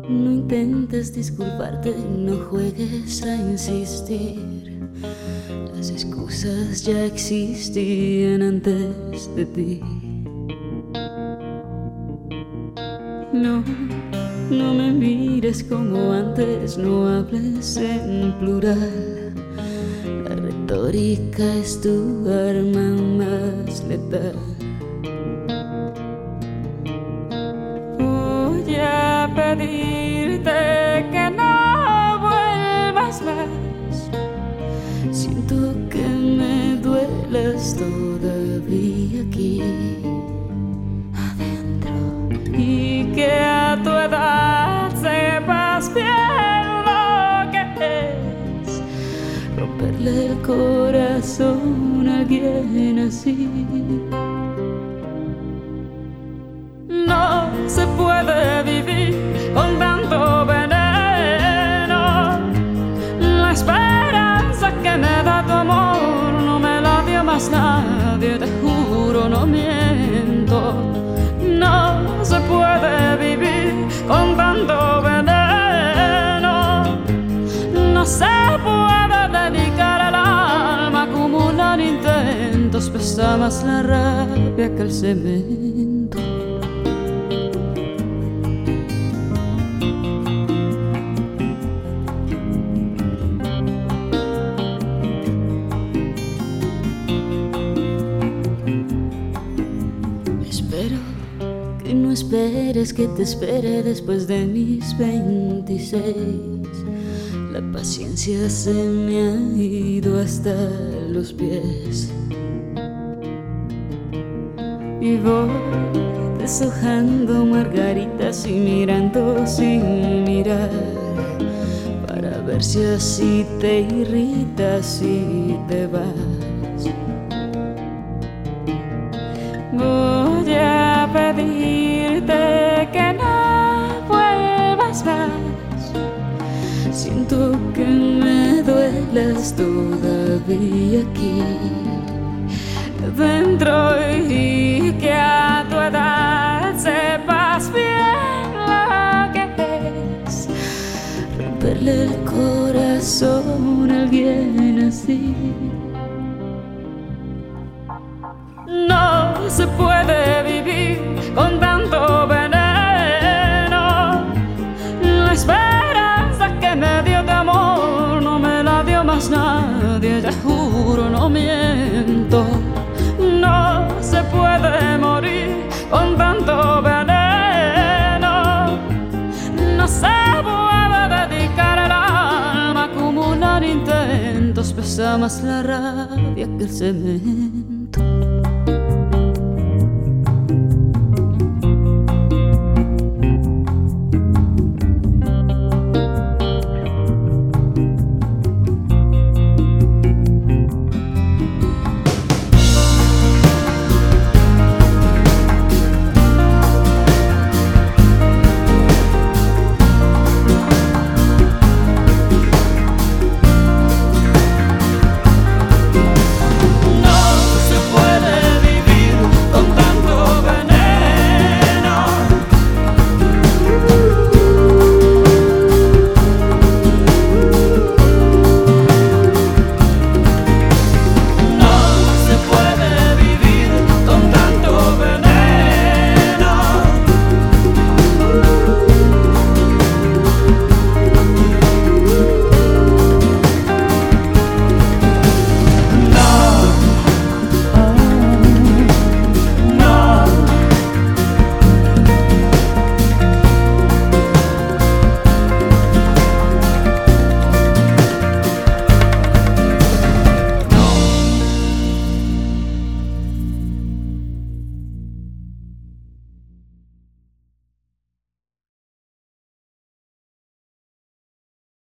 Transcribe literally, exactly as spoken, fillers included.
No intentes disculparte, no juegues a insistir. Las excusas ya existían antes de ti. No, no me mires como antes, no hables en plural. La retórica es tu arma más letal. Voy a pedirte que no vuelvas más. Siento que me duelas todavía aquí adentro, y que a tu edad sepas bien lo que es romperle el corazón a alguien así. No se puede vivir con tanto veneno. La esperanza que me da tu amor no me la dio más nadie, te juro, no miento. No se puede vivir con tanto veneno. No se puede dedicar el alma a acumular intentos. Pesa más la rabia que el cemento. Espero que no esperes que te espere después de mis veintiséis. La paciencia se me ha ido hasta los pies y voy deshojando margaritas y mirando sin mirar, para ver si así te irritas y te vas. Voy a pedirte que no vuelvas más. Siento que me duelas todavía aquí dentro, y que a tu edad sepas bien lo que es romperle el corazón a alguien así. No se puede vivir con tanto veneno. La esperanza que me dio tu amor no me la dio más nadie, te juro, no miento. No se puede morir con tanto veneno. No se puede dedicar el alma a acumular intentos. Pesa más la rabia que el cemento.